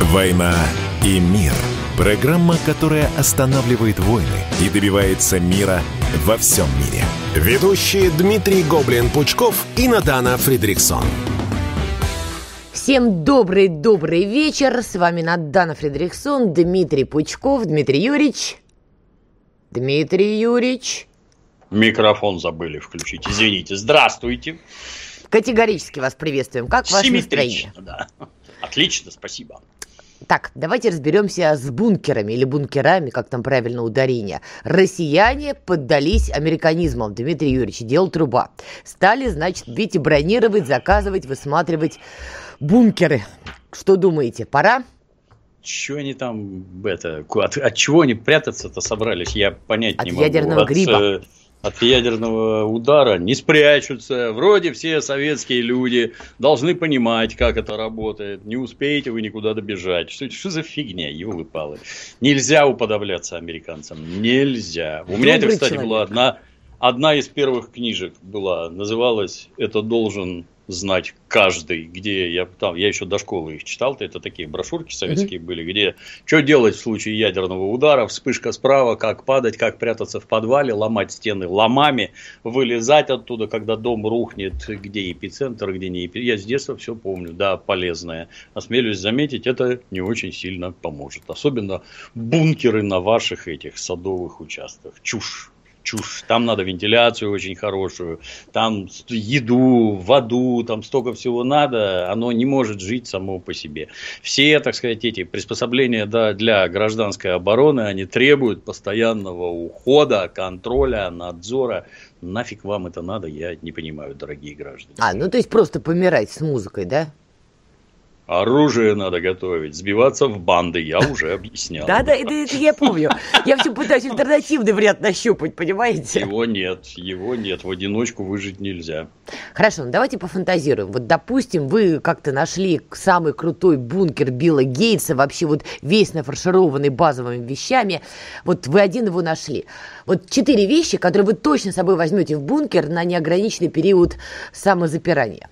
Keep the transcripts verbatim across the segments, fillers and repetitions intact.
«Война и мир». Программа, которая останавливает войны и добивается мира во всем мире. Ведущие Дмитрий Гоблин-Пучков и Надана Фридрихсон. Всем добрый-добрый вечер. С вами Надана Фридрихсон, Дмитрий Пучков, Дмитрий Юрьевич. Дмитрий Юрьевич. Микрофон забыли включить, извините. Здравствуйте. Категорически вас приветствуем. Как ваше настроение? Да. Отлично, спасибо. Так, давайте разберемся с бункерами или бункерами, как там правильно ударение. Россияне поддались американизмам, Дмитрий Юрьевич, дело труба. Стали, значит, видите, бронировать, заказывать, высматривать бункеры. Что думаете, пора? Чего они там, это, от, от чего они прятаться-то собрались, я понять от не могу. От ядерного гриба. От, от ядерного удара не спрячутся. Вроде все советские люди должны понимать, как это работает. Не успеете вы никуда добежать. Что, что за фигня, елы-палы. Нельзя уподобляться американцам. Нельзя. У меня это, кстати, человек. была одна, одна из первых книжек. Была, называлась «Это должен знать каждый», где я там, я еще до школы их читал, это такие брошюрки советские mm-hmm. были, где что делать в случае ядерного удара, вспышка справа, как падать, как прятаться в подвале, ломать стены ломами, вылезать оттуда, когда дом рухнет, где эпицентр, где не эпицентр. Я с детства все помню, да, полезное. Осмелюсь заметить, это не очень сильно поможет. Особенно бункеры на ваших этих садовых участках. Чушь. Чушь. Там надо вентиляцию очень хорошую, там еду, воду, там столько всего надо, оно не может жить само по себе. Все, так сказать, эти приспособления да, для гражданской обороны, они требуют постоянного ухода, контроля, надзора. Нафиг вам это надо, я не понимаю, дорогие граждане. А, ну то есть просто помирать с музыкой, да? Оружие надо готовить, сбиваться в банды, я уже объяснял. Да-да, это, это я помню. Я все пытаюсь альтернативный вариант нащупать, понимаете? Его нет, его нет, в одиночку выжить нельзя. Хорошо, ну давайте пофантазируем. Вот, допустим, вы как-то нашли самый крутой бункер Билла Гейтса, вообще вот весь нафаршированный базовыми вещами. Вот вы один его нашли. Вот четыре вещи, которые вы точно с собой возьмете в бункер на неограниченный период самозапирания.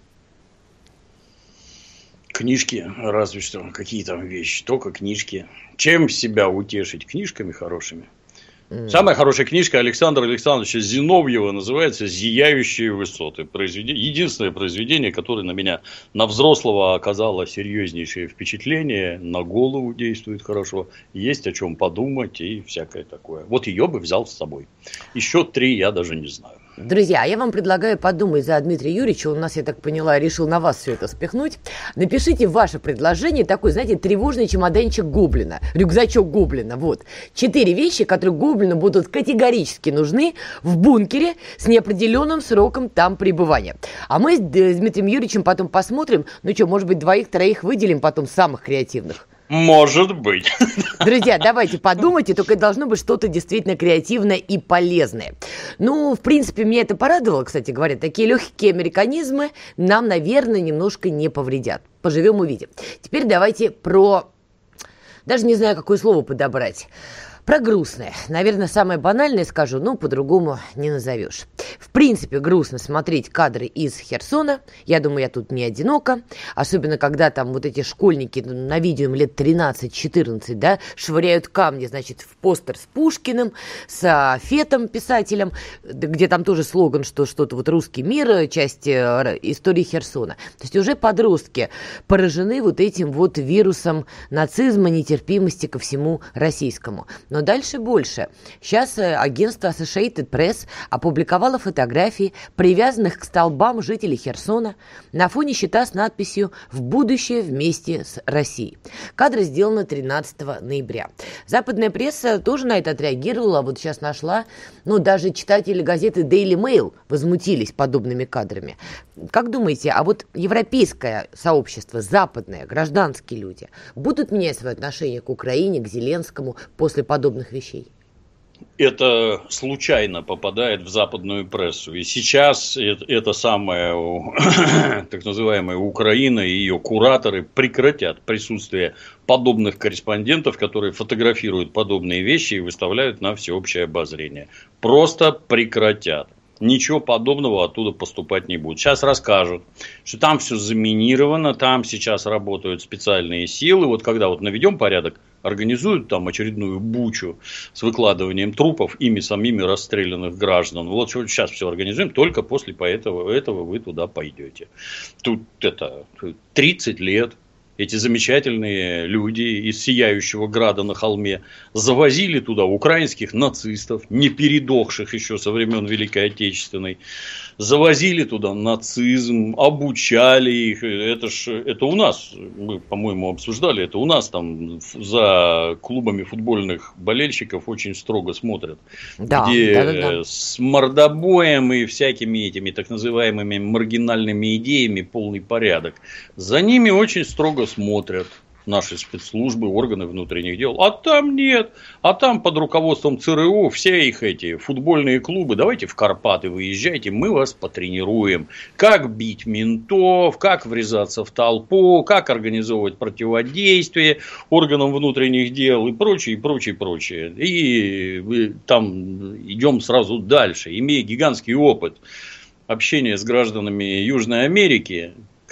Книжки, разве что, какие там вещи, только книжки. Чем себя утешить? Книжками хорошими. Mm. Самая хорошая книжка Александра Александровича Зиновьева называется «Зияющие высоты». Произведение, единственное произведение, которое на меня, на взрослого, оказало серьезнейшее впечатление, на голову действует хорошо, есть о чем подумать и всякое такое. Вот ее бы взял с собой. Еще три я даже не знаю. Друзья, я вам предлагаю подумать за Дмитрия Юрьевича, он у нас, я так поняла, решил на вас все это спихнуть. Напишите ваше предложение, такой, знаете, тревожный чемоданчик Гоблина, рюкзачок Гоблина, вот. Четыре вещи, которые Гоблину будут категорически нужны в бункере с неопределенным сроком там пребывания. А мы с Дмитрием Юрьевичем потом посмотрим, ну что, может быть, двоих-троих выделим потом самых креативных. Может быть. Друзья, давайте подумайте, только это должно быть что-то действительно креативное и полезное. Ну, в принципе, меня это порадовало, кстати говоря. Такие легкие американизмы нам, наверное, немножко не повредят. Поживем, увидим. Теперь давайте про... Даже не знаю, какое слово подобрать. Про грустное. Наверное, самое банальное скажу, но по-другому не назовешь. В принципе, грустно смотреть кадры из Херсона. Я думаю, я тут не одинока. Особенно, когда там вот эти школьники на видео им лет тринадцать-четырнадцать, да, швыряют камни, значит, в постер с Пушкиным, с Фетом, писателем, где там тоже слоган, что что-то вот русский мир, часть истории Херсона. То есть уже подростки поражены вот этим вот вирусом нацизма, нетерпимости ко всему российскому. Но дальше больше. Сейчас агентство Associated Press опубликовало фотографии, привязанных к столбам жителей Херсона на фоне щита с надписью «В будущее вместе с Россией». Кадры сделаны тринадцатого ноября. Западная пресса тоже на это отреагировала. Вот сейчас нашла, ну, даже читатели газеты Daily Mail возмутились подобными кадрами. Как думаете, а вот европейское сообщество, западное, гражданские люди будут менять свое отношение к Украине, к Зеленскому после подобных вещей? Это случайно попадает в западную прессу. И сейчас это самая так называемая Украина и ее кураторы прекратят присутствие подобных корреспондентов, которые фотографируют подобные вещи и выставляют на всеобщее обозрение. Просто прекратят. ничего подобного оттуда поступать не будет. Сейчас расскажут, что там все заминировано, там сейчас работают специальные силы. Вот когда вот наведем порядок, организуют там очередную бучу с выкладыванием трупов ими самими расстрелянных граждан. Вот сейчас все организуем, только после этого, этого вы туда пойдете. Тут это тридцать лет. Эти замечательные люди из Сияющего Града на холме завозили туда украинских нацистов, не передохших еще со времен Великой Отечественной. Завозили туда нацизм, обучали их. Это ж это у нас, мы, по-моему, обсуждали, это у нас там за клубами футбольных болельщиков очень строго смотрят. Да, где да, да, да. с мордобоем и всякими этими так называемыми маргинальными идеями полный порядок. За ними очень строго смотрят наши спецслужбы, органы внутренних дел. А там нет. А там под руководством ЦРУ все их эти футбольные клубы. Давайте в Карпаты выезжайте, мы вас потренируем. Как бить ментов, как врезаться в толпу, как организовывать противодействие органам внутренних дел и прочее, и прочее, и прочее. И там идем сразу дальше. Имея гигантский опыт общения с гражданами Южной Америки,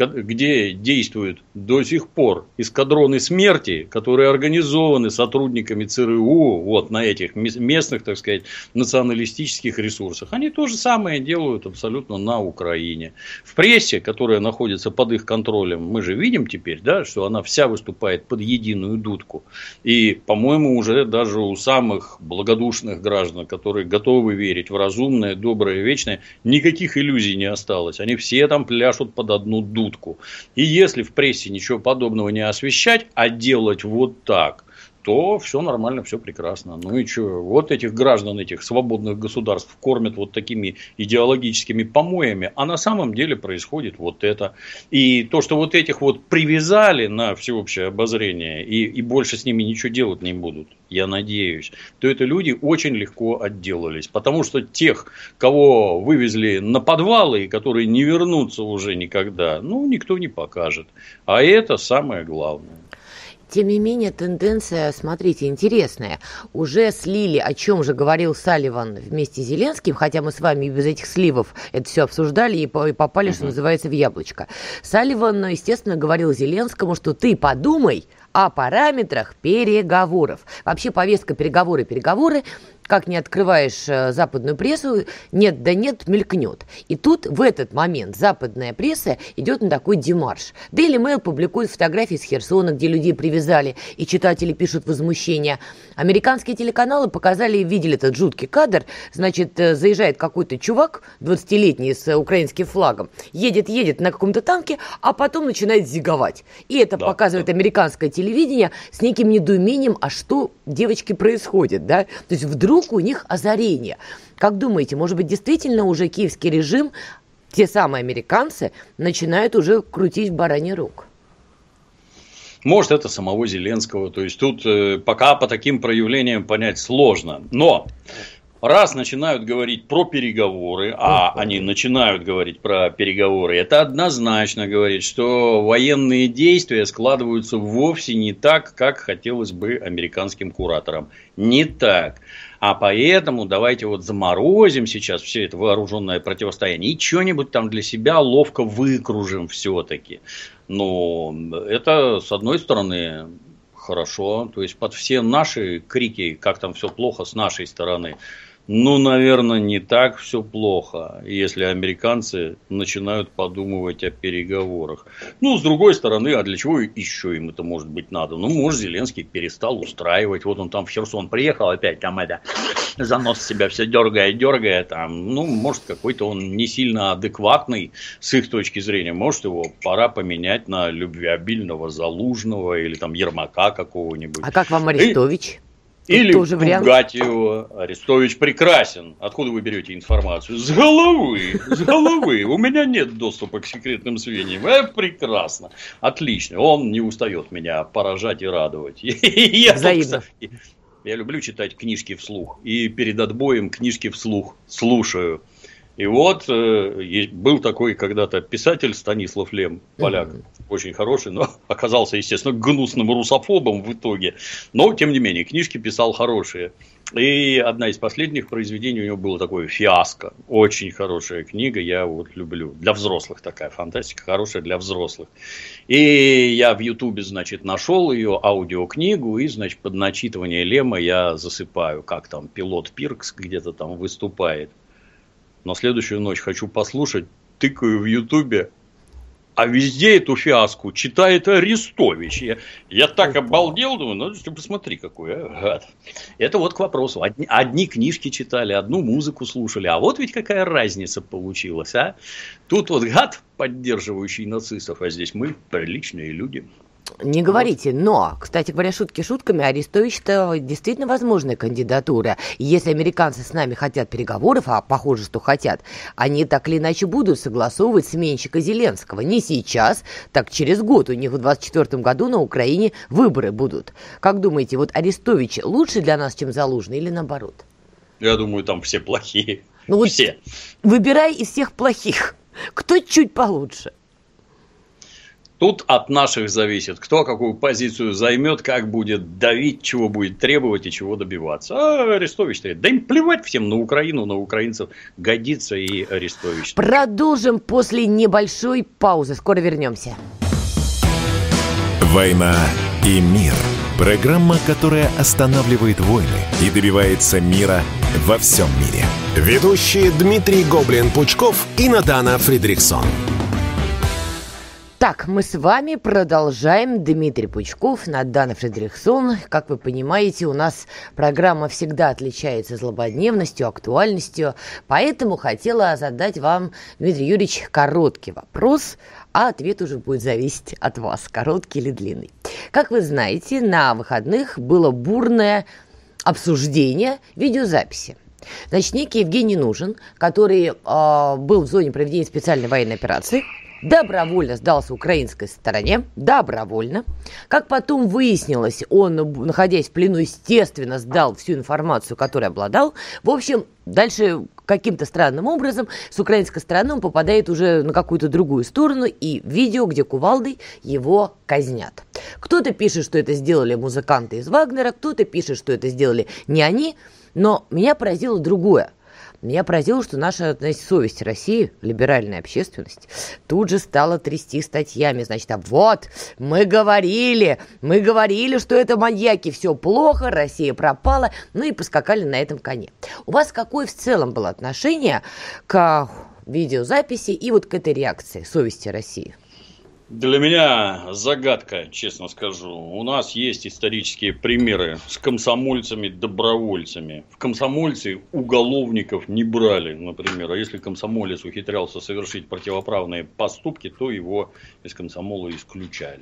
где действуют до сих пор эскадроны смерти, которые организованы сотрудниками ЦРУ вот на этих местных, так сказать, националистических ресурсах. Они то же самое делают абсолютно на Украине. В прессе, которая находится под их контролем, мы же видим теперь, да, что она вся выступает под единую дудку. И, по-моему, уже даже у самых благодушных граждан, которые готовы верить в разумное, доброе, вечное, никаких иллюзий не осталось. Они все там пляшут под одну дудку. И если в прессе ничего подобного не освещать, а делать вот так, то все нормально, все прекрасно. Ну и что, вот этих граждан, этих свободных государств кормят вот такими идеологическими помоями, а на самом деле происходит вот это. И то, что вот этих вот привязали на всеобщее обозрение и, и больше с ними ничего делать не будут, я надеюсь, то это люди очень легко отделались. Потому что тех, кого вывезли на подвалы и которые не вернутся уже никогда, ну, никто не покажет. А это самое главное. Тем не менее, тенденция, смотрите, интересная. Уже слили, о чем же говорил Салливан вместе с Зеленским, хотя мы с вами без этих сливов это все обсуждали и попали, что называется, в яблочко. Салливан, естественно, говорил Зеленскому, что ты подумай о параметрах переговоров. Вообще повестка переговоры-переговоры, как не открываешь западную прессу, нет да нет, мелькнет. И тут в этот момент западная пресса идет на такой демарш. Daily Mail публикует фотографии с Херсона, где людей привязали, и читатели пишут возмущение. Американские телеканалы показали и видели этот жуткий кадр. Значит, заезжает какой-то чувак, двадцатилетний с украинским флагом, едет-едет на каком-то танке, а потом начинает зиговать. И это да, показывает да. американское телевидение с неким недоумением, а что, девочки, происходит, да? То есть вдруг у них озарение. Как думаете, может быть, действительно уже киевский режим, те самые американцы, начинают уже крутить в бараний рог? Может, это самого Зеленского. То есть, тут э, пока по таким проявлениям понять сложно. Но раз начинают говорить про переговоры, а они начинают говорить про переговоры, это однозначно говорит, что военные действия складываются вовсе не так, как хотелось бы американским кураторам. Не так. А поэтому давайте вот заморозим сейчас все это вооруженное противостояние и что-нибудь там для себя ловко выкружим все-таки. Но это, с одной стороны, хорошо. То есть, под все наши крики, как там все плохо с нашей стороны, ну, наверное, не так все плохо, если американцы начинают подумывать о переговорах. Ну, с другой стороны, а для чего еще им это может быть надо? Ну, может, Зеленский перестал устраивать. Вот он там в Херсон приехал опять, там это, занос себя все дергает, дергает. Там, ну, может, какой-то он не сильно адекватный с их точки зрения. Может, его пора поменять на любвеобильного Залужного или там Ермака какого-нибудь. А как вам Арестович? Или пугать его. Арестович прекрасен. Откуда вы берете информацию? С головы. С головы. У меня нет доступа к секретным сведениям. Это прекрасно. Отлично. Он не устает меня поражать и радовать. Я, Взаимно. я люблю читать книжки вслух. И перед отбоем книжки вслух слушаю. И вот э, был такой когда-то писатель Станислав Лем, поляк, mm-hmm. очень хороший, но оказался, естественно, гнусным русофобом в итоге. Но, тем не менее, книжки писал хорошие. И одна из последних произведений у него было такое «Фиаско». Очень хорошая книга, я вот люблю. Для взрослых такая фантастика, хорошая для взрослых. И я в Ютубе, значит, нашел ее аудиокнигу, и, значит, под начитывание Лема я засыпаю, как там пилот Пиркс где-то там выступает. На следующую ночь хочу послушать, тыкаю в Ютубе. А везде эту фиаску читает Арестович. Я, я так обалдел, думаю, ну ты посмотри, какой а, гад. Это вот к вопросу. Одни, одни книжки читали, одну музыку слушали. А вот ведь какая разница получилась, а? Тут вот гад, поддерживающий нацистов, а здесь мы приличные люди. Не говорите, но, кстати говоря, шутки шутками, Арестович-то действительно возможная кандидатура. И если американцы с нами хотят переговоров, а похоже, что хотят, они так или иначе будут согласовывать сменщика Зеленского. Не сейчас, так через год. У них в двадцать четвёртом году на Украине выборы будут. Как думаете, вот Арестович лучше для нас, чем Залужный, или наоборот? Я думаю, там все плохие. Ну, вот все. Выбирай из всех плохих. Кто чуть получше? Тут от наших зависит, кто какую позицию займет, как будет давить, чего будет требовать и чего добиваться. А Арестович-то, да им плевать всем на Украину, на украинцев, годится и Арестович. Продолжим после небольшой паузы. Скоро вернемся. «Война и мир». Программа, которая останавливает войны и добивается мира во всем мире. Ведущие Дмитрий Гоблин-Пучков и Надана Фридрихсон. Так, мы с вами продолжаем. Дмитрий Пучков, Надана Фридрихсон. Как вы понимаете, у нас программа всегда отличается злободневностью, актуальностью. Поэтому хотела задать вам, Дмитрий Юрьевич, короткий вопрос, а ответ уже будет зависеть от вас, короткий или длинный. Как вы знаете, на выходных было бурное обсуждение видеозаписи. Значит, некий Евгений Нужен, который э, был в зоне проведения специальной военной операции, добровольно сдался украинской стороне, добровольно. Как потом выяснилось, он, находясь в плену, естественно, сдал всю информацию, которой обладал. В общем, дальше каким-то странным образом с украинской стороны он попадает уже на какую-то другую сторону, и видео, где кувалдой его казнят. Кто-то пишет, что это сделали музыканты из Вагнера, кто-то пишет, что это сделали не они, но меня поразило другое. Меня поразило, что наша, знаете, совесть России, либеральная общественность, тут же стала трясти статьями. Значит, а вот, мы говорили, мы говорили, что это маньяки, все плохо, Россия пропала, ну и поскакали на этом коне. У вас какое в целом было отношение к видеозаписи и вот к этой реакции совести России? Для меня загадка, честно скажу. У нас есть исторические примеры с комсомольцами-добровольцами. В комсомольцы уголовников не брали, например. А если комсомолец ухитрялся совершить противоправные поступки, то его из комсомола исключали.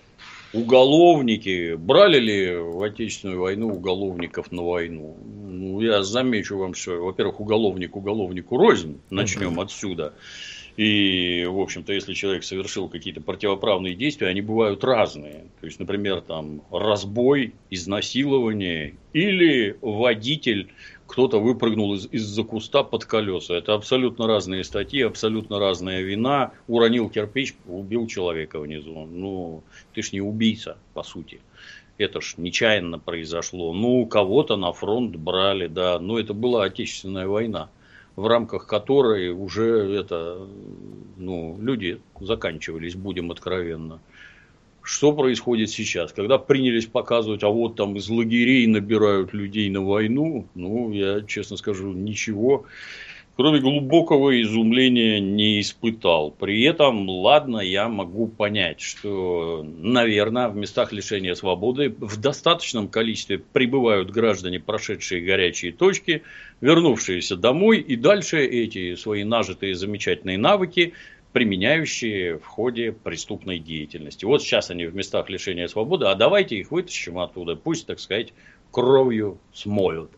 Уголовники, брали ли в Отечественную войну уголовников на войну? Ну, я замечу вам, что, во-первых, уголовник уголовнику рознь, начнем отсюда. И, в общем-то, если человек совершил какие-то противоправные действия, они бывают разные. То есть, например, там разбой, изнасилование или водитель, кто-то выпрыгнул из- из-за куста под колеса. Это абсолютно разные статьи, абсолютно разная вина. Уронил кирпич, убил человека внизу. Ну, ты ж не убийца, по сути. Это ж нечаянно произошло. Ну, кого-то на фронт брали, да. Но это была Отечественная война, в рамках которой уже это, ну, люди заканчивались, будем откровенно. Что происходит сейчас? Когда принялись показывать, а вот там из лагерей набирают людей на войну, ну, я честно скажу, ничего, кроме глубокого изумления, не испытал. При этом, ладно, я могу понять, что, наверное, в местах лишения свободы в достаточном количестве прибывают граждане, прошедшие горячие точки, вернувшиеся домой и дальше эти свои нажитые замечательные навыки, применяющие в ходе преступной деятельности. Вот сейчас они в местах лишения свободы, а давайте их вытащим оттуда, пусть, так сказать, кровью смоют.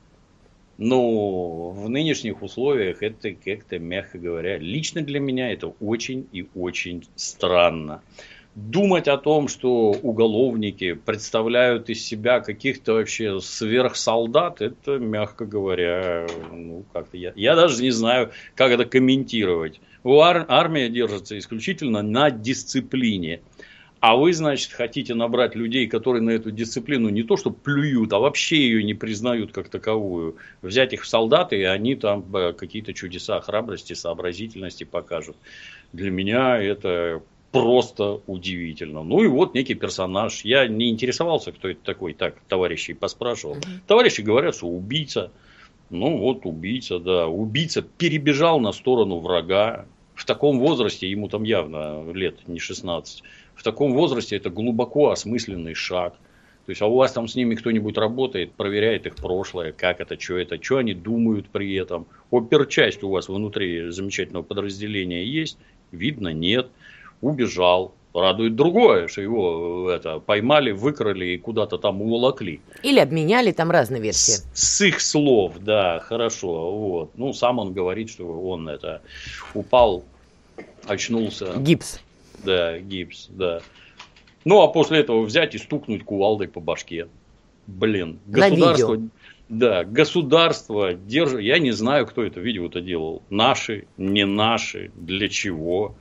Но в нынешних условиях это как-то, мягко говоря, лично для меня это очень и очень странно. Думать о том, что уголовники представляют из себя каких-то вообще сверхсолдат, это, мягко говоря, ну, как-то я, я даже не знаю, как это комментировать. У ар- армия держится исключительно на дисциплине. А вы, значит, хотите набрать людей, которые на эту дисциплину не то что плюют, а вообще ее не признают как таковую. Взять их в солдаты, и они там какие-то чудеса храбрости, сообразительности покажут. Для меня это просто удивительно. Ну и вот некий персонаж. Я не интересовался, кто это такой. Так, товарищей поспрашивал. Mm-hmm. Товарищи говорят, что убийца. Ну вот убийца, да. Убийца перебежал на сторону врага. В таком возрасте, ему там явно лет не шестнадцать. В таком возрасте это глубоко осмысленный шаг. То есть, а у вас там с ними кто-нибудь работает, проверяет их прошлое, как это, что это, что они думают при этом. Оперчасть у вас внутри замечательного подразделения есть, видно, нет. Убежал. Радует другое, что его это, поймали, выкрали и куда-то там уволокли. Или обменяли, там разные версии. С, с их слов, да, хорошо. Вот. Ну, сам он говорит, что он это упал, очнулся. Гипс. Да, гипс, да. Ну, а после этого взять и стукнуть кувалдой по башке. Блин, государство, да, государство держит. Я не знаю, кто это видео-то делал. Наши, не наши, для чего.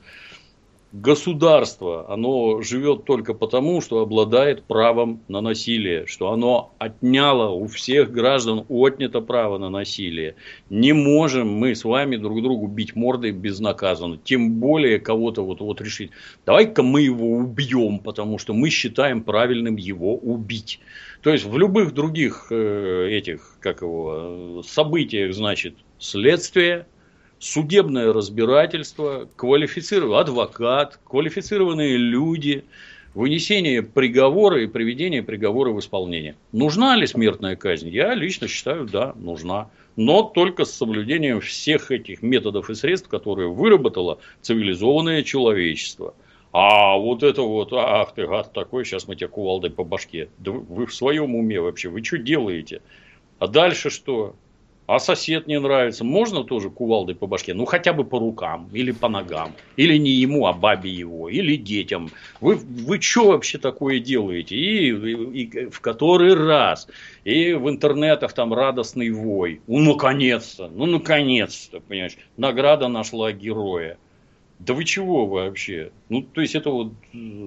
Государство, оно живет только потому, что обладает правом на насилие, что оно отняло у всех граждан, отнято право на насилие. Не можем мы с вами друг другу бить мордой безнаказанно, тем более кого-то вот, вот решить, давай-ка мы его убьем, потому что мы считаем правильным его убить. То есть в любых других э, этих, как его, событиях, значит, следствие, судебное разбирательство, квалифицированный адвокат, квалифицированные люди, вынесение приговора и приведение приговора в исполнение. Нужна ли смертная казнь? Я лично считаю, да, нужна. Но только с соблюдением всех этих методов и средств, которые выработало цивилизованное человечество. А вот это вот, ах ты гад такой, сейчас мы тебя кувалдой по башке. Да вы, вы в своем уме вообще, вы что делаете? А дальше что? А сосед не нравится, можно тоже кувалдой по башке? Ну, хотя бы по рукам, или по ногам. Или не ему, а бабе его, или детям. Вы, вы что вообще такое делаете? И, и, и в который раз. И в интернетах там радостный вой. Ну, наконец-то, ну, наконец-то, понимаешь. Награда нашла героя. Да вы чего вообще? Ну, то есть, это вот,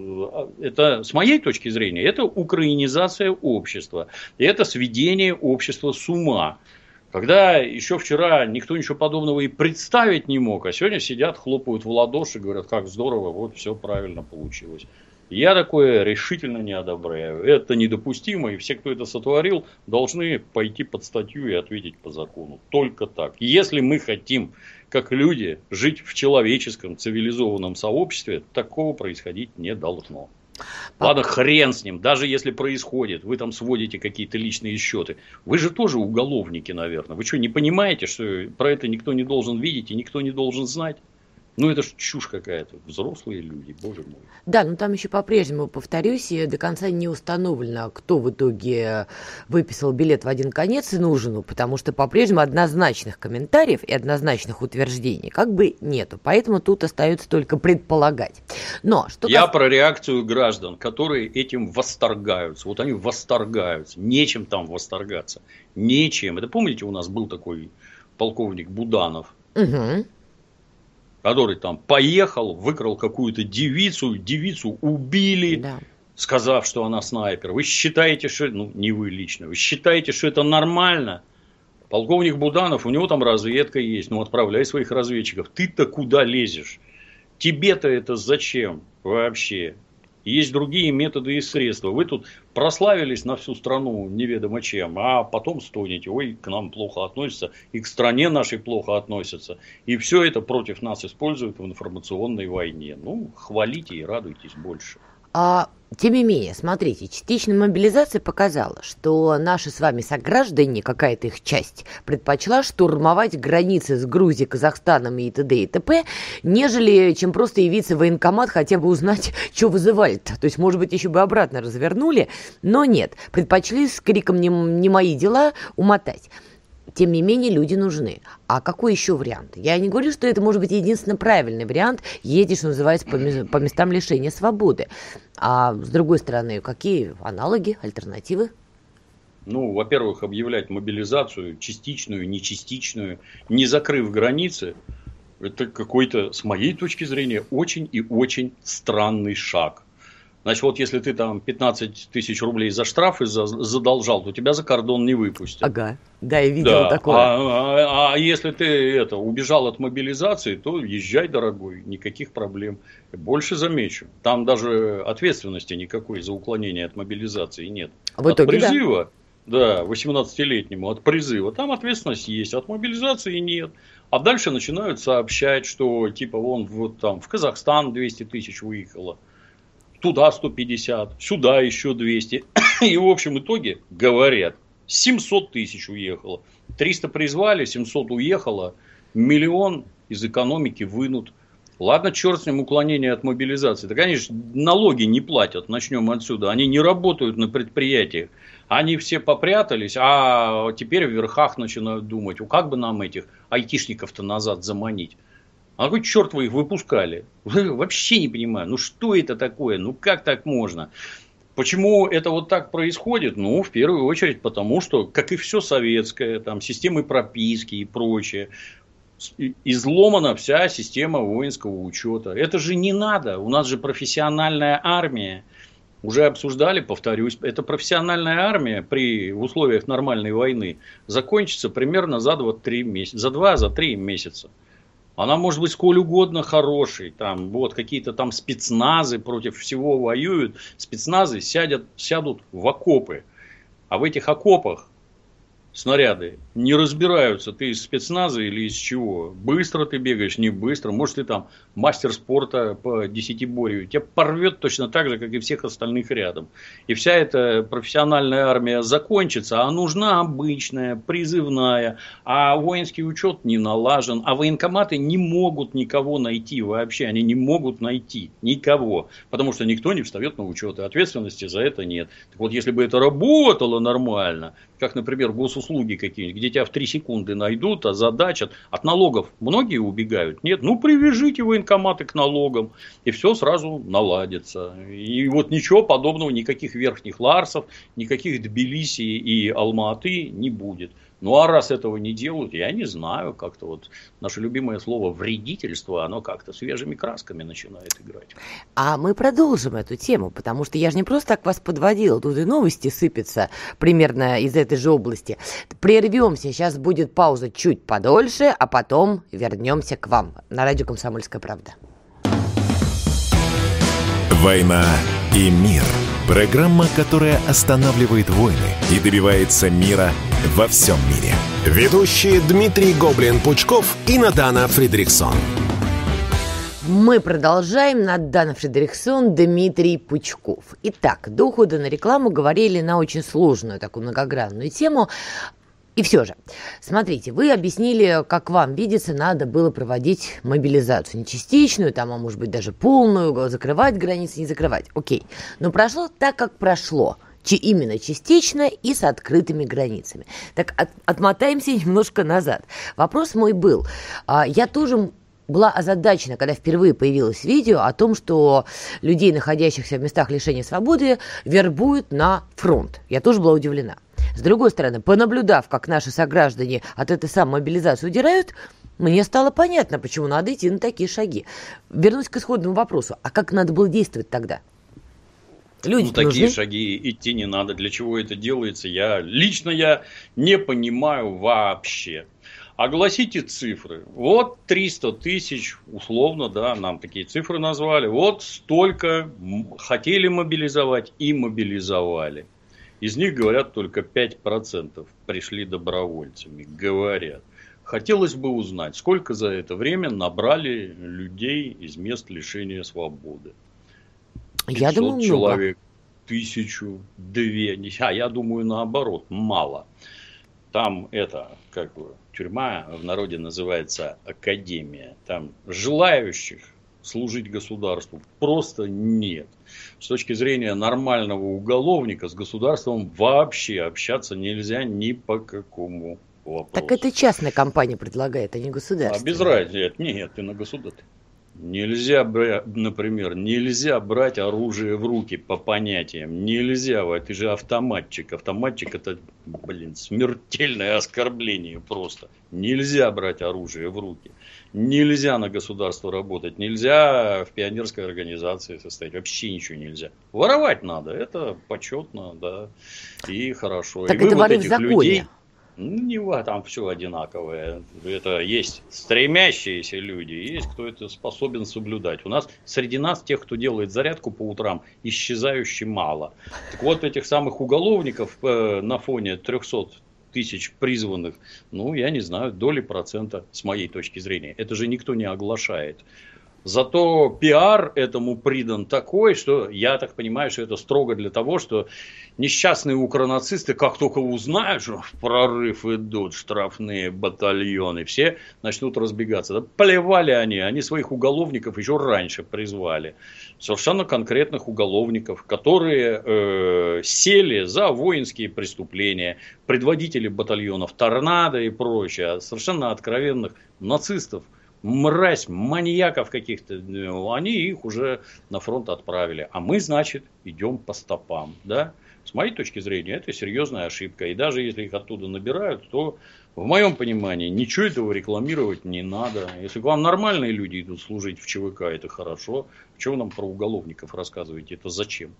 это, с моей точки зрения, это украинизация общества. И это сведение общества с ума. Когда еще вчера никто ничего подобного и представить не мог, а сегодня сидят, хлопают в ладоши, говорят, как здорово, вот все правильно получилось. Я такое решительно не одобряю. Это недопустимо, и все, кто это сотворил, должны пойти под статью и ответить по закону. Только так. Если мы хотим, как люди, жить в человеческом, цивилизованном сообществе, такого происходить не должно. Ладно, хрен с ним, даже если происходит, вы там сводите какие-то личные счеты. Вы же тоже уголовники, наверное. Вы что, не понимаете, что про это никто не должен видеть и никто не должен знать? Ну, это ж чушь какая-то. Взрослые люди, боже мой. Да, но там еще по-прежнему, повторюсь, до конца не установлено, кто в итоге выписал билет в один конец и нужен, потому что по-прежнему однозначных комментариев и однозначных утверждений как бы нету. Поэтому тут остается только предполагать. Но что Я кас... про реакцию граждан, которые этим восторгаются. Вот они восторгаются. Нечем там восторгаться. Нечем. Это помните, у нас был такой полковник Буданов? Угу. Который там поехал, выкрал какую-то девицу, девицу убили, да. Сказав, что она снайпер. Вы считаете, что... Ну, не вы лично. Вы считаете, что это нормально? Полковник Буданов, у него там разведка есть. Ну, отправляй своих разведчиков. Ты-то куда лезешь? Тебе-то это зачем вообще? Есть другие методы и средства. Вы тут прославились на всю страну неведомо чем, а потом стонете, ой, к нам плохо относятся, и к стране нашей плохо относятся. И все это против нас используют в информационной войне. Ну, хвалите и радуйтесь больше. А, тем не менее, смотрите, частичная мобилизация показала, что наши с вами сограждане, какая-то их часть, предпочла штурмовать границы с Грузией, Казахстаном и т.д. и т.п., нежели чем просто явиться в военкомат, хотя бы узнать, что вызывали-то. То есть, может быть, еще бы обратно развернули, но нет, предпочли с криком «не, не мои дела» умотать. Тем не менее, люди нужны. А какой еще вариант? Я не говорю, что это может быть единственно правильный вариант. Едешь, что называется, по, по местам лишения свободы. А с другой стороны, какие аналоги, альтернативы? Ну, во-первых, объявлять мобилизацию частичную, нечастичную, не закрыв границы, это какой-то, с моей точки зрения, очень и очень странный шаг. Значит, вот если ты там пятнадцать тысяч рублей за штрафы задолжал, то тебя за кордон не выпустят. Ага, да, я видела да. такое. А, а, а если ты это, убежал от мобилизации, то езжай, дорогой, никаких проблем. Больше замечу, там даже ответственности никакой за уклонение от мобилизации нет. В итоге, от призыва, да, да, восемнадцатилетнему, от призыва, там ответственность есть, от мобилизации нет. А дальше начинают сообщать, что типа вон вот там в Казахстан двести тысяч выехало. Туда сто пятьдесят, сюда еще двести. И в общем итоге говорят, семьсот тысяч уехало. триста призвали, семьсот уехало. Миллион из экономики вынут. Ладно, черт с ним, уклонение от мобилизации. Да, конечно, налоги не платят, начнем отсюда. Они не работают на предприятиях. Они все попрятались, а теперь в верхах начинают думать, ну как бы нам этих айтишников-то назад заманить. А какой черт вы их выпускали? Вообще не понимаю. Ну что это такое? Ну как так можно? Почему это вот так происходит? Ну, в первую очередь, потому что, как и все советское, там системы прописки и прочее, изломана вся система воинского учета. Это же не надо. У нас же профессиональная армия. Уже обсуждали, повторюсь, эта профессиональная армия при условиях нормальной войны закончится примерно за два-три месяца, за два-три месяца. Она может быть сколь угодно хорошей, там вот какие-то там спецназы против всего воюют, спецназы сядут, сядут в окопы, а в этих окопах снаряды не разбираются, ты из спецназа или из чего, быстро ты бегаешь, не быстро, может ты там мастер спорта по десятиборью, тебя порвет точно так же, как и всех остальных рядом. И вся эта профессиональная армия закончится, а нужна обычная, призывная, а воинский учет не налажен, а военкоматы не могут никого найти вообще, они не могут найти никого, потому что никто не встает на учет, и ответственности за это нет. Так вот, если бы это работало нормально, как, например, госуслуги какие-нибудь, где тебя в три секунды найдут, озадачат. От налогов многие убегают? Нет. Ну, привяжите военкоматы к налогам, и все сразу наладится. И вот ничего подобного, никаких верхних Ларсов, никаких Тбилиси и Алма-Аты не будет. Ну, а раз этого не делают, я не знаю, как-то вот наше любимое слово вредительство, оно как-то свежими красками начинает играть. А мы продолжим эту тему, потому что я же не просто так вас подводила, тут и новости сыпятся примерно из этой же области. Прервемся, сейчас будет пауза чуть подольше, а потом вернемся к вам на радио «Комсомольская правда». «Война и мир». Программа, которая останавливает войны и добивается мира во всем мире. Ведущие Дмитрий Гоблин-Пучков и Надана Фридрихсон. Мы продолжаем. Надана Фридрихсон, Дмитрий Пучков. Итак, до ухода на рекламу говорили на очень сложную, такую многогранную тему. И все же, смотрите, вы объяснили, как вам видится, надо было проводить мобилизацию. Не частичную, там, а может быть даже полную, закрывать границы, не закрывать. Окей. Но прошло так, как прошло. Именно частично и с открытыми границами. Так от, отмотаемся немножко назад. Вопрос мой был. Я тоже была озадачена, когда впервые появилось видео о том, что людей, находящихся в местах лишения свободы, вербуют на фронт. Я тоже была удивлена. С другой стороны, понаблюдав, как наши сограждане от этой самой мобилизации удирают, мне стало понятно, почему надо идти на такие шаги. Вернусь к исходному вопросу. А как надо было действовать тогда? Люди ну, такие нужны? шаги идти не надо. Для чего это делается? Я лично я не понимаю вообще. Огласите цифры. Вот триста тысяч, условно, да, нам такие цифры назвали. Вот столько хотели мобилизовать и мобилизовали. Из них, говорят, только пять процентов пришли добровольцами. Говорят. Хотелось бы узнать, сколько за это время набрали людей из мест лишения свободы. Я думаю, много. Человек, тысячу, две. А я думаю, наоборот, мало. Там это, как бы, тюрьма в народе называется академия. Там желающих служить государству просто нет. С точки зрения нормального уголовника с государством вообще общаться нельзя ни по какому вопросу. Так это частная компания предлагает, а не государство. А без разницы. Нет, ты на государство. Нельзя, например, нельзя брать оружие в руки по понятиям. Нельзя, ты же автоматчик. Автоматчик это, блин, смертельное оскорбление просто. Нельзя брать оружие в руки. Нельзя на государство работать. Нельзя в пионерской организации состоять. Вообще ничего нельзя. Воровать надо. Это почетно, да. И хорошо. Так и это воры в законе. Людей... Не в там все одинаковое. Это есть стремящиеся люди, есть кто это способен соблюдать. У нас среди нас тех, кто делает зарядку по утрам, исчезающе мало. Так вот, этих самых уголовников э, на фоне трехсот тысяч призванных, ну, я не знаю, доли процента с моей точки зрения. Это же никто не оглашает. Зато пиар этому придан такой, что я так понимаю, что это строго для того, что несчастные укронацисты, как только узнают, что в прорыв идут штрафные батальоны, все начнут разбегаться. Да плевали они, они своих уголовников еще раньше призвали. Совершенно конкретных уголовников, которые э, сели за воинские преступления, предводители батальонов «Торнадо» и прочее, совершенно откровенных нацистов. Мразь, маньяков каких-то, они их уже на фронт отправили. А мы, значит, идем по стопам. Да? С моей точки зрения, это серьезная ошибка. И даже если их оттуда набирают, то, в моем понимании, ничего этого рекламировать не надо. Если к вам нормальные люди идут служить в ЧВК, это хорошо. Чего вы нам про уголовников рассказываете? Это зачем?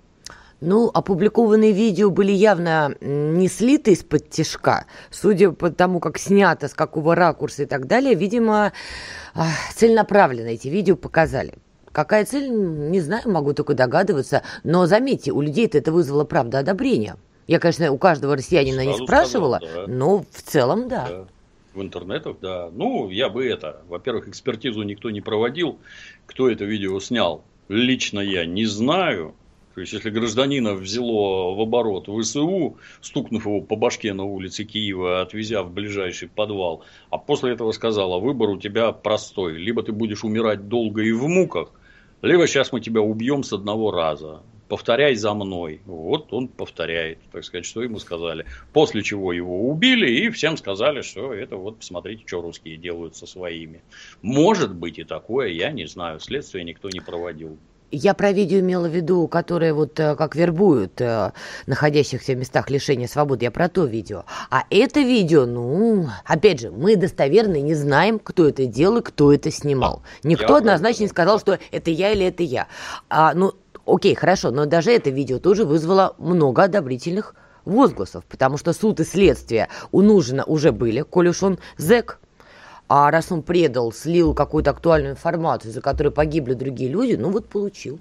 Ну, опубликованные видео были явно не слиты из-под тишка. Судя по тому, как снято, с какого ракурса и так далее, видимо, целенаправленно эти видео показали. Какая цель, не знаю, могу только догадываться. Но заметьте, у людей это вызвало, правда, одобрение. Я, конечно, у каждого россиянина Сразу не спрашивала, сказал, да. но в целом да. да. В интернетах, да. Ну, я бы это... Во-первых, экспертизу никто не проводил. Кто это видео снял? Лично я не знаю. То есть, если гражданина взяло в оборот ВСУ, стукнув его по башке на улице Киева, отвезя в ближайший подвал, а после этого сказала, выбор у тебя простой. Либо ты будешь умирать долго и в муках, либо сейчас мы тебя убьем с одного раза. Повторяй за мной. Вот он повторяет, так сказать, что ему сказали. После чего его убили и всем сказали, что это вот посмотрите, что русские делают со своими. Может быть и такое, я не знаю. Следствие никто не проводил. Я про видео имела в виду, которые вот как вербуют э, находящихся в местах лишения свободы. Я про то видео. А это видео, ну, опять же, мы достоверно не знаем, кто это делал и кто это снимал. Никто я однозначно не сказал, что это я или это я. А, ну, окей, хорошо, но даже это видео тоже вызвало много одобрительных возгласов, потому что суд и следствие у Нужина уже были, коль уж он зэк. А раз он предал, слил какую-то актуальную информацию, за которой погибли другие люди, ну вот получил.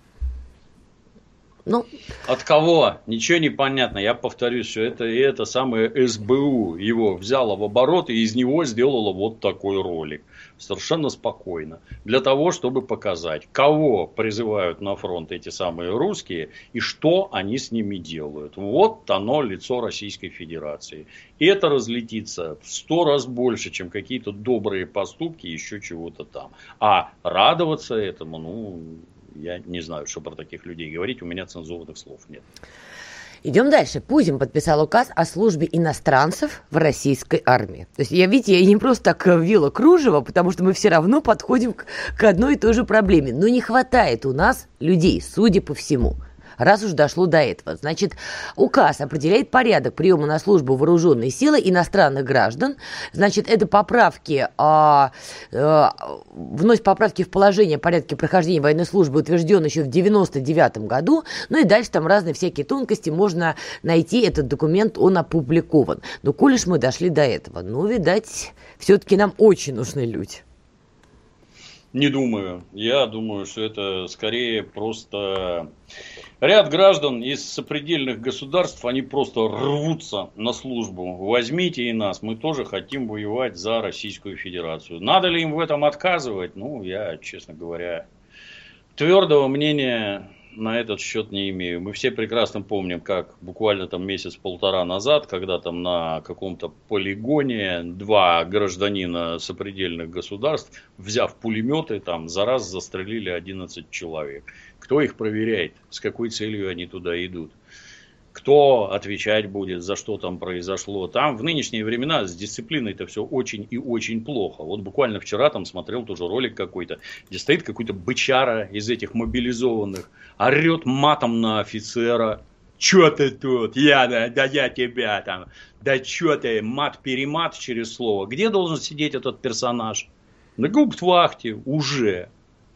Ну. От кого? Ничего не понятно. Я повторюсь, что это, это самое эс бэ у его взяло в оборот и из него сделало вот такой ролик. Совершенно спокойно. Для того, чтобы показать, кого призывают на фронт эти самые русские и что они с ними делают. Вот оно лицо Российской Федерации. И это разлетится в сто раз больше, чем какие-то добрые поступки, еще чего-то там. А радоваться этому, ну... Я не знаю, что про таких людей говорить, у меня цензурных слов нет. Идем дальше. Путин подписал указ о службе иностранцев в российской армии. То есть, я, видите, я не просто так вила кружево, потому что мы все равно подходим к, к одной и той же проблеме. Но не хватает у нас людей, судя по всему. Раз уж дошло до этого. Значит, указ определяет порядок приема на службу вооруженной силы иностранных граждан. Значит, это поправки, а, а, вносит поправки в положение о порядке прохождения военной службы, утвержден еще в девяносто девятом году. Ну и дальше там разные всякие тонкости. Можно найти этот документ, он опубликован. Но коль уж мы дошли до этого, ну, видать, все-таки нам очень нужны люди. Не думаю. Я думаю, что это скорее просто ряд граждан из сопредельных государств, они просто рвутся на службу. Возьмите и нас, мы тоже хотим воевать за Российскую Федерацию. Надо ли им в этом отказывать? Ну, я, честно говоря, твердого мнения на этот счет не имею. Мы все прекрасно помним, как буквально там месяц-полтора назад, когда там на каком-то полигоне два гражданина сопредельных государств, взяв пулеметы, там за раз застрелили одиннадцать человек. Кто их проверяет? С какой целью они туда идут? кто отвечать будет, за что там произошло. Там в нынешние времена с дисциплиной это все очень и очень плохо. Вот буквально вчера там смотрел тоже ролик какой-то, где стоит какой-то бычара из этих мобилизованных, орет матом на офицера. Чё ты тут? Я, да, да я тебя там. Да чё ты? Мат-перемат через слово. Где должен сидеть этот персонаж? На гауптвахте уже.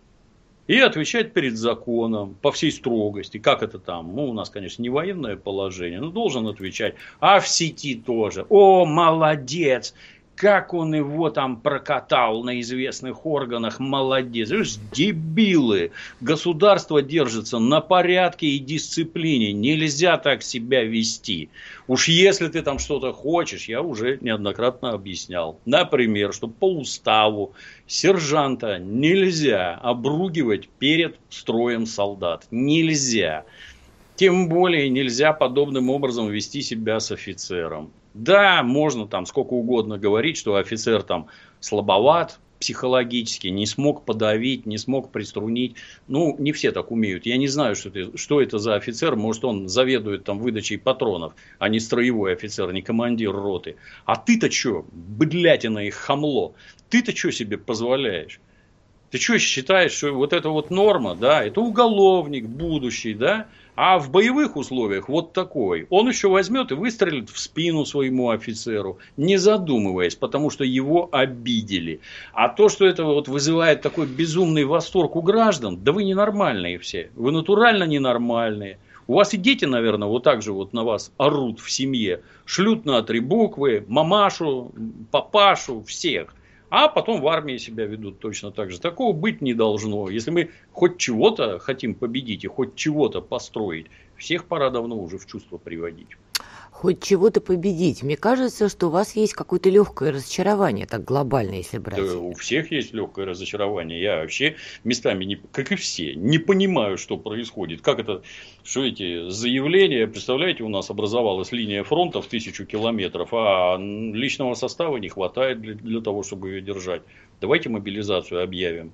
И отвечать перед законом по всей строгости. Как это там? Ну, у нас, конечно, не военное положение, но должен отвечать. А в сети тоже. О, молодец! Как он его там прокатал на известных органах. Молодец. Видишь, дебилы. Государство держится на порядке и дисциплине. Нельзя так себя вести. Уж если ты там что-то хочешь, я уже неоднократно объяснял. Например, что по уставу сержанта нельзя обругивать перед строем солдат. Нельзя. Тем более нельзя подобным образом вести себя с офицером. Да, можно там сколько угодно говорить, что офицер там слабоват психологически, не смог подавить, не смог приструнить. Ну, не все так умеют. Я не знаю, что это, что это за офицер. Может, он заведует там выдачей патронов, а не строевой офицер, не командир роты. А ты-то что, быдлятина и хамло? Ты-то что себе позволяешь? Ты что считаешь, что вот это вот норма, да, это уголовник будущий, да, а в боевых условиях вот такой. Он еще возьмет и выстрелит в спину своему офицеру, не задумываясь, потому что его обидели. А то, что это вот вызывает такой безумный восторг у граждан, да вы ненормальные все, вы натурально ненормальные. У вас и дети, наверное, вот так же вот на вас орут в семье, шлют на три буквы, мамашу, папашу, всех. А потом в армии себя ведут точно так же. Такого быть не должно. Если мы хоть чего-то хотим победить и хоть чего-то построить, всех пора давно уже в чувство приводить. Хоть чего-то победить. Мне кажется, что у вас есть какое-то легкое разочарование, так глобально, если брать. Да, у всех есть легкое разочарование. Я вообще местами, не, как и все, не понимаю, что происходит. Как это, что эти заявления, представляете, у нас образовалась линия фронта в тысячу километров, а личного состава не хватает для, для того, чтобы ее держать. Давайте мобилизацию объявим.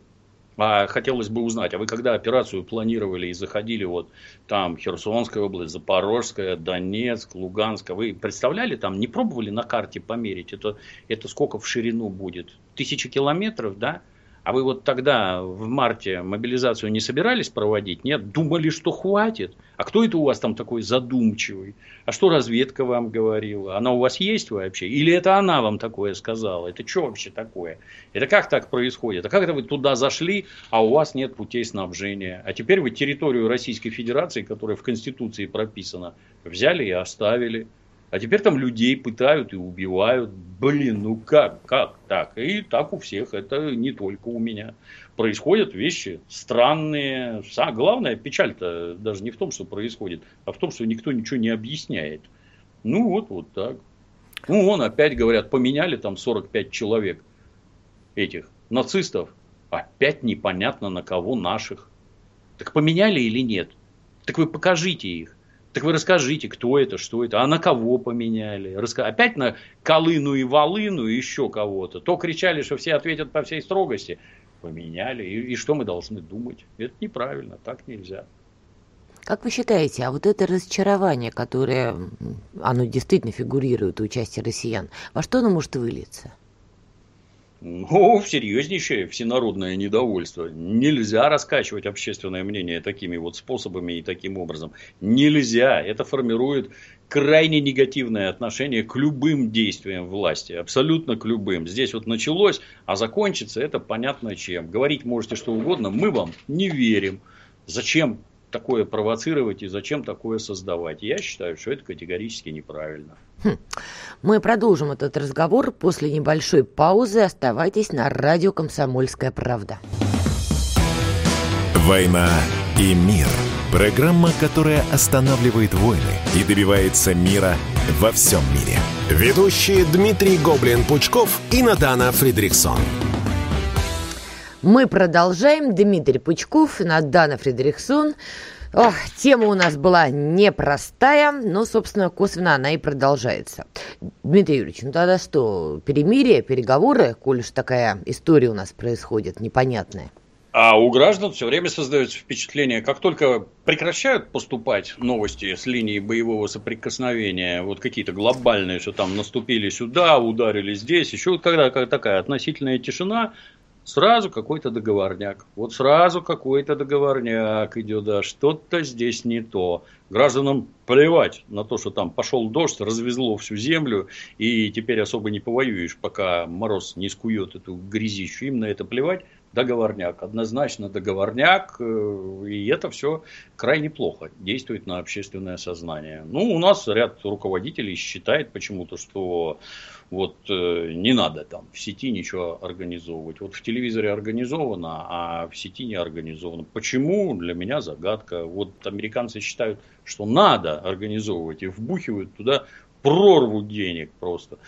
А хотелось бы узнать, а вы когда операцию планировали и заходили вот там Херсонская область, Запорожская, Донецк, Луганск, вы представляли там, не пробовали на карте померить, это, это сколько в ширину будет? Тысяча километров, да? А вы вот тогда в марте мобилизацию не собирались проводить? Нет? Думали, что хватит? А кто это у вас там такой задумчивый? А что разведка вам говорила? Она у вас есть вообще? Или это она вам такое сказала? Это что вообще такое? Это как так происходит? А как это вы туда зашли, а у вас нет путей снабжения? А теперь вы территорию Российской Федерации, которая в Конституции прописана, взяли и оставили. А теперь там людей пытают и убивают. Блин, ну как, как так? И так у всех, это не только у меня. Происходят вещи странные. А главное, печаль-то даже не в том, что происходит, а в том, что никто ничего не объясняет. Ну вот, вот так. Ну вон опять говорят, поменяли там сорок пять человек этих нацистов. Опять непонятно на кого наших. Так поменяли или нет? Так вы покажите их. Так вы расскажите, кто это, что это, а на кого поменяли. Раска... Опять на Колыну и Волыну и еще кого-то. То кричали, что все ответят по всей строгости. Поменяли. И, и что мы должны думать? Это неправильно, так нельзя. Как вы считаете, а вот это разочарование, которое, оно действительно фигурирует у части россиян, во что оно может вылиться? Ну, серьезнейшее всенародное недовольство. Нельзя раскачивать общественное мнение такими вот способами и таким образом. Нельзя. Это формирует крайне негативное отношение к любым действиям власти. Абсолютно к любым. Здесь вот началось, а закончится это понятно чем. Говорить можете что угодно, мы вам не верим. Зачем такое провоцировать и зачем такое создавать? Я считаю, что это категорически неправильно. Хм. Мы продолжим этот разговор после небольшой паузы. Оставайтесь на радио «Комсомольская правда». «Война и мир». Программа, которая останавливает войны и добивается мира во всем мире. Ведущие Дмитрий Гоблин-Пучков и Надана Фридрихсон. Мы продолжаем. Дмитрий Пучков, Надана Фридрихсон. Ох, тема у нас была непростая, но, собственно, косвенно она и продолжается. Дмитрий Юрьевич, ну тогда что, перемирие, переговоры, коль уж такая история у нас происходит непонятная? А у граждан все время создается впечатление, как только прекращают поступать новости с линии боевого соприкосновения, вот какие-то глобальные, что там наступили сюда, ударили здесь, еще вот когда такая относительная тишина, сразу какой-то договорняк. Вот сразу какой-то договорняк идет, да, что-то здесь не то. Гражданам плевать на то, что там пошел дождь, развезло всю землю, и теперь особо не повоюешь, пока мороз не скует эту грязищу. Им на это плевать. Договорняк, однозначно договорняк, и это все крайне плохо действует на общественное сознание. Ну, у нас ряд руководителей считает почему-то, что вот не надо там в сети ничего организовывать. Вот в телевизоре организовано, а в сети не организовано. Почему? Для меня загадка. Вот американцы считают, что надо организовывать, и вбухивают туда прорву денег просто.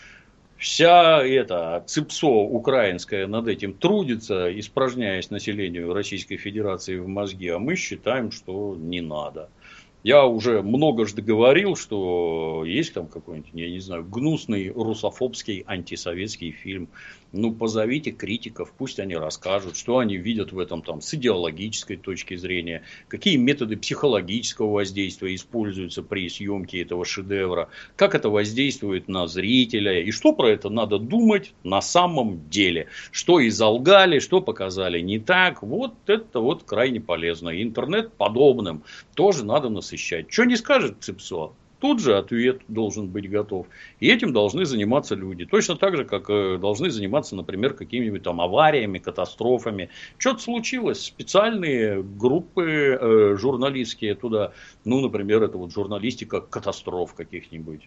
Вся эта ЦИПСО украинская над этим трудится, испражняясь населению Российской Федерации в мозги, а мы считаем, что не надо. Я уже многожды говорил, что есть там какой-нибудь, я не знаю, гнусный русофобский антисоветский фильм. Ну, позовите критиков, пусть они расскажут, что они видят в этом там с идеологической точки зрения, какие методы психологического воздействия используются при съемке этого шедевра, как это воздействует на зрителя и что про это надо думать на самом деле. Что изолгали, что показали не так. Вот это вот крайне полезно. Интернет подобным тоже надо насыщать. Что не скажет ЦИПСО? Тут же ответ должен быть готов. И этим должны заниматься люди. Точно так же, как должны заниматься, например, какими-нибудь там авариями, катастрофами. Что-то случилось. Специальные группы э, журналистские туда. Ну, например, это вот журналистика катастроф каких-нибудь.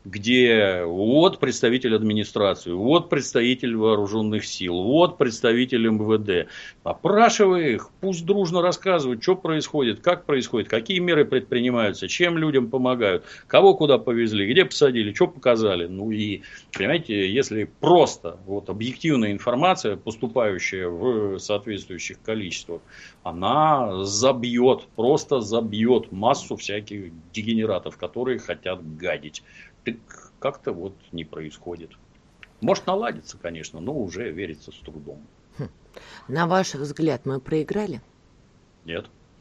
Где вот представитель администрации, вот представитель вооруженных сил, вот представитель эм вэ дэ. Опрашивай их, пусть дружно рассказывают, что происходит, как происходит, какие меры предпринимаются, чем людям помогают. Кого куда повезли, где посадили, что показали. Ну и, понимаете, если просто вот объективная информация, поступающая в соответствующих количествах, она забьет, просто забьет массу всяких дегенератов, которые хотят гадить. Так как-то вот не происходит. Может наладиться, конечно, но уже верится с трудом. Хм. На ваш взгляд, мы проиграли? Нет.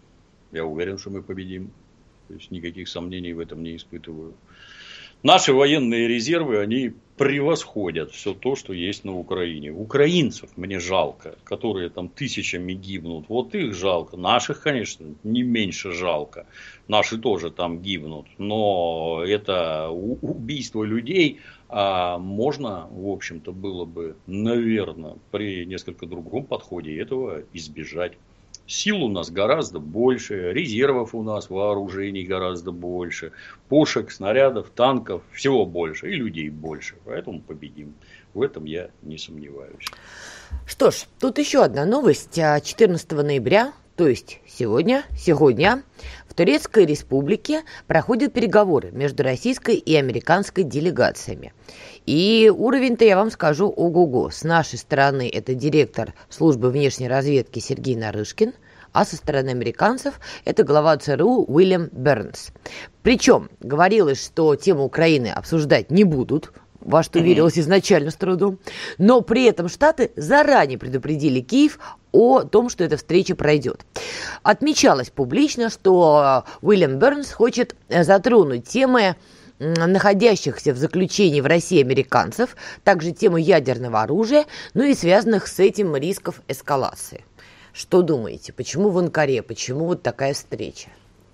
Я уверен, что мы победим. То есть никаких сомнений в этом не испытываю. Наши военные резервы, они превосходят все то, что есть на Украине. Украинцев мне жалко, которые там тысячами гибнут. Вот их жалко. Наших, конечно, не меньше жалко. Наши тоже там гибнут. Но это убийство людей а можно, в общем-то, было бы, наверное, при несколько другом подходе этого избежать. Сил у нас гораздо больше, резервов у нас, вооружений гораздо больше, пушек, снарядов, танков, всего больше, и людей больше. Поэтому победим. В этом я не сомневаюсь. Что ж, тут еще одна новость. четырнадцатого ноября, то есть сегодня, сегодня в Турецкой Республике проходят переговоры между российской и американской делегациями. И уровень-то, я вам скажу, ого-го. С нашей стороны это директор службы внешней разведки Сергей Нарышкин, а со стороны американцев это глава ЦРУ Уильям Бернс. Причем говорилось, что тему Украины обсуждать не будут, во что верилось изначально с трудом, но при этом Штаты заранее предупредили Киев о том, что эта встреча пройдет. Отмечалось публично, что Уильям Бернс хочет затронуть темы находящихся в заключении в России американцев, также тему ядерного оружия, ну и связанных с этим рисков эскалации. Что думаете, почему в Анкаре, почему вот такая встреча?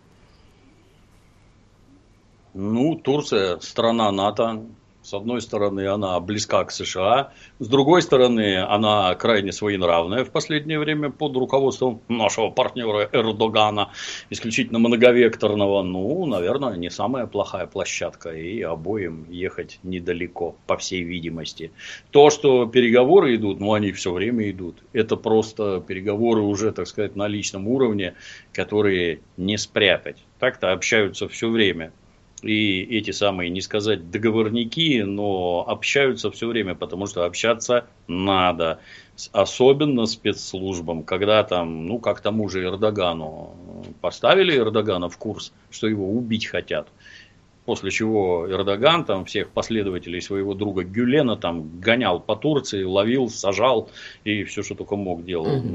Ну, Турция страна НАТО. С одной стороны, она близка к США, с другой стороны, она крайне своенравная в последнее время под руководством нашего партнера Эрдогана, исключительно многовекторного. Ну, наверное, не самая плохая площадка, и обоим ехать недалеко, по всей видимости. То, что переговоры идут, ну, они все время идут. Это просто переговоры уже, так сказать, на личном уровне, которые не спрятать. Так-то общаются все время. И эти самые, не сказать договорники, но общаются все время, потому что общаться надо. Особенно спецслужбам, когда там, ну как тому же Эрдогану, поставили Эрдогана в курс, что его убить хотят. После чего Эрдоган там всех последователей своего друга Гюлена там гонял по Турции, ловил, сажал и все, что только мог делал. Mm-hmm. Ну,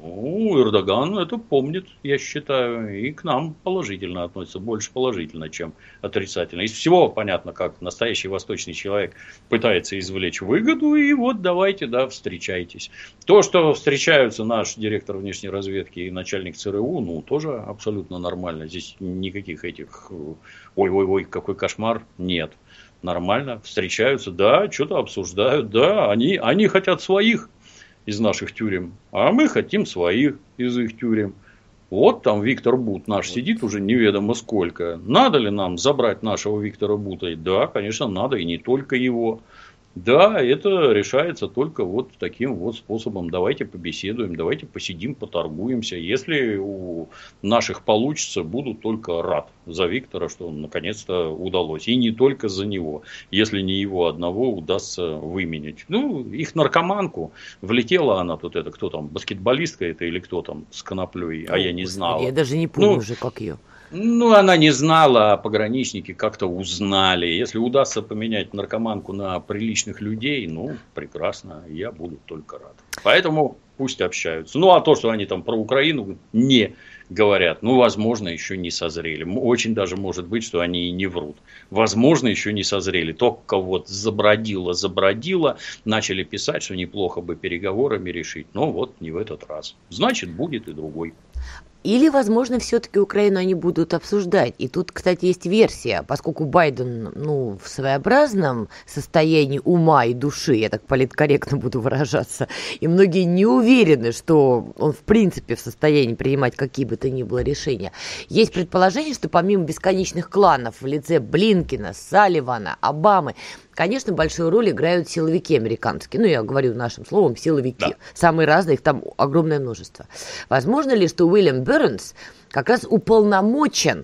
Ну, Эрдоган это помнит, я считаю, и к нам положительно относится, больше положительно, чем отрицательно. Из всего понятно, как настоящий восточный человек пытается извлечь выгоду, и вот давайте, да, встречайтесь. То, что встречаются наш директор внешней разведки и начальник ЦРУ, ну, тоже абсолютно нормально. Здесь никаких этих, ой-ой-ой, какой кошмар, нет. Нормально, встречаются, да, что-то обсуждают, да, они, они хотят своих из наших тюрем, а мы хотим своих из их тюрем. Вот там Виктор Бут наш сидит уже неведомо сколько. Надо ли нам забрать нашего Виктора Бута? Да, конечно, надо, и не только его. Да, это решается только вот таким вот способом. Давайте побеседуем, давайте посидим, поторгуемся. Если у наших получится, буду только рад за Виктора, что он наконец-то удалось. И не только за него. Если не его одного удастся выменять. Ну, их наркоманку, влетела она тут, это кто там, баскетболистка это или кто там с коноплей, а я не знал. Я даже не помню ну, уже, как ее. Ну, она не знала, а пограничники как-то узнали. Если удастся поменять наркоманку на приличных людей, ну, прекрасно, я буду только рад. Поэтому пусть общаются. Ну, а то, что они там про Украину не говорят, ну, возможно, еще не созрели. Очень даже может быть, что они и не врут. Возможно, еще не созрели. Только вот забродило, забродило, начали писать, что неплохо бы переговорами решить. Но вот не в этот раз. Значит, будет и другой. Или, возможно, все-таки Украину они будут обсуждать. И тут, кстати, есть версия, поскольку Байден, ну, в своеобразном состоянии ума и души, я так политкорректно буду выражаться, и многие не уверены, что он, в принципе, в состоянии принимать какие бы то ни было решения. Есть предположение, что помимо бесконечных кланов в лице Блинкена, Салливана, Обамы, конечно, большую роль играют силовики американские. Ну, я говорю нашим словом, силовики. Да. Самые разные, их там огромное множество. Возможно ли, что Уильям Бернс как раз уполномочен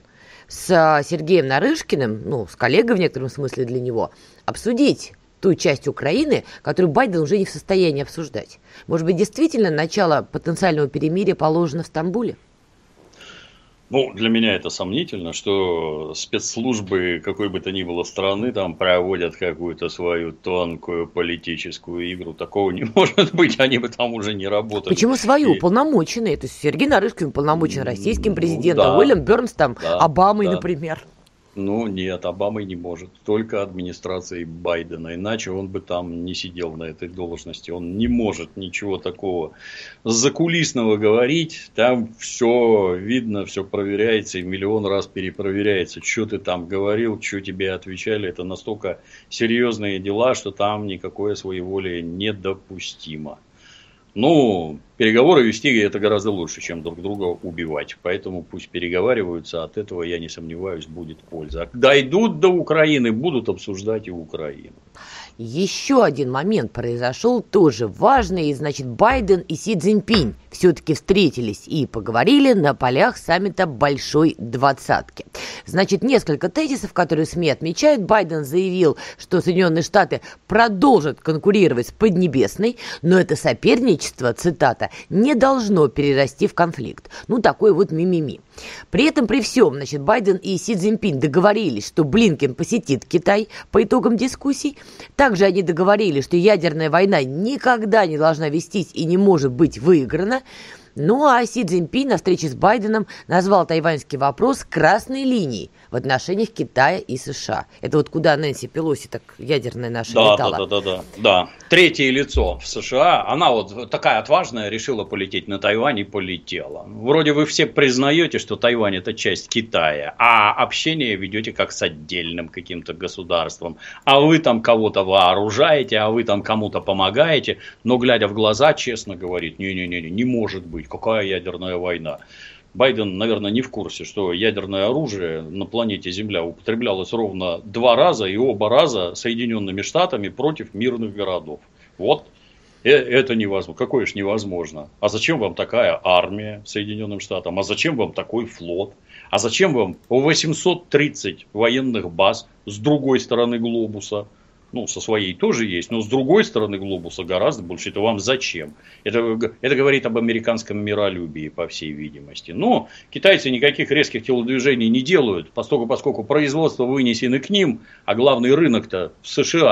с Сергеем Нарышкиным, ну, с коллегой в некотором смысле для него, обсудить ту часть Украины, которую Байден уже не в состоянии обсуждать? Может быть, действительно начало потенциального перемирия положено в Стамбуле? Ну, для меня это сомнительно, что спецслужбы какой бы то ни было страны там проводят какую-то свою тонкую политическую игру. Такого не может быть, они бы там уже не работали. Почему свою? И... Уполномоченные. То есть Сергей Нарышкин уполномочен российским президентом, да, Уильям Бернс там, да, Обамой, да. например. Ну, нет, Обамой не может. Только администрацией Байдена. Иначе он бы там не сидел на этой должности. Он не может ничего такого закулисного говорить. Там все видно, все проверяется и миллион раз перепроверяется. Что ты там говорил, что тебе отвечали. Это настолько серьезные дела, что там никакое своеволие недопустимо. Ну, переговоры вести это гораздо лучше, чем друг друга убивать. Поэтому пусть переговариваются, от этого, я не сомневаюсь, будет польза. Дойдут до Украины, будут обсуждать и Украину. Еще один момент произошел, тоже важный. Значит, Байден и Си Цзиньпинь все-таки встретились и поговорили на полях саммита Большой Двадцатки. Значит, несколько тезисов, которые СМИ отмечают. Байден заявил, что Соединенные Штаты продолжат конкурировать с Поднебесной, но это соперничество, цитата, не должно перерасти в конфликт. Ну, такой вот ми-ми-ми. При этом, при всем, значит, Байден и Си Цзиньпинь договорились, что Блинкен посетит Китай по итогам дискуссий. Также они договорились, что ядерная война никогда не должна вестись и не может быть выиграна. Ну а Си Цзиньпинь на встрече с Байденом назвал тайваньский вопрос красной линией в отношениях Китая и США. Это вот куда Нэнси Пелоси так ядерная наша да, летала. Да, да, да, да, да. Третье лицо в США. Она вот такая отважная, решила полететь на Тайвань и полетела. Вроде вы все признаете, что Тайвань это часть Китая, а общение ведете как с отдельным каким-то государством. А вы там кого-то вооружаете, а вы там кому-то помогаете. Но глядя в глаза, честно говорит, не-не-не, не может быть. Какая ядерная война? Байден, наверное, не в курсе, что ядерное оружие на планете Земля употреблялось ровно два раза, и оба раза Соединенными Штатами против мирных городов. Вот. Это невозможно. Какое ж невозможно? А зачем вам такая армия Соединенным Штатам? А зачем вам такой флот? А зачем вам восемьсот тридцать военных баз с другой стороны глобуса? Ну, со своей тоже есть, но с другой стороны глобуса гораздо больше. Это вам зачем? Это, это говорит об американском миролюбии, по всей видимости. Но китайцы никаких резких телодвижений не делают, поскольку, поскольку производство вынесено к ним, а главный рынок-то в США.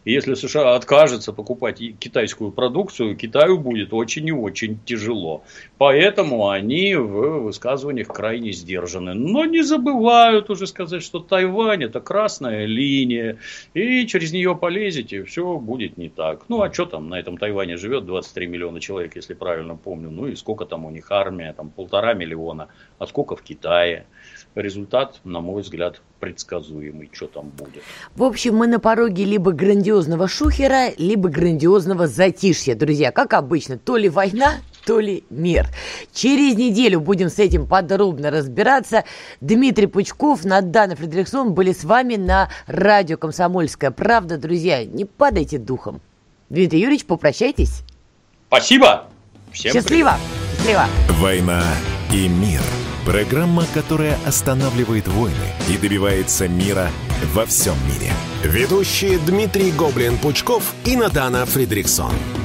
И если США откажется покупать китайскую продукцию, Китаю будет очень и очень тяжело. Поэтому они в высказываниях крайне сдержаны. Но не забывают уже сказать, что Тайвань – это красная линия. И через нее полезете, все будет не так. Ну, а что там на этом Тайване живет двадцать три миллиона человек, если правильно помню. Ну, и сколько там у них армия? Там полтора миллиона. А сколько в Китае? Результат, на мой взгляд, предсказуемый, что там будет. В общем, мы на пороге либо грандиозного шухера, либо грандиозного затишья, друзья. Как обычно, то ли война, то ли мир. Через неделю будем с этим подробно разбираться. Дмитрий Пучков, Надана Фридрихсон были с вами на радио «Комсомольская правда». Друзья, не падайте духом. Дмитрий Юрьевич, попрощайтесь. Спасибо. Всем Счастливо. Привет. Счастливо. «Война и мир». Программа, которая останавливает войны и добивается мира во всем мире. Ведущие Дмитрий Гоблин-Пучков и Надана Фридрихсон.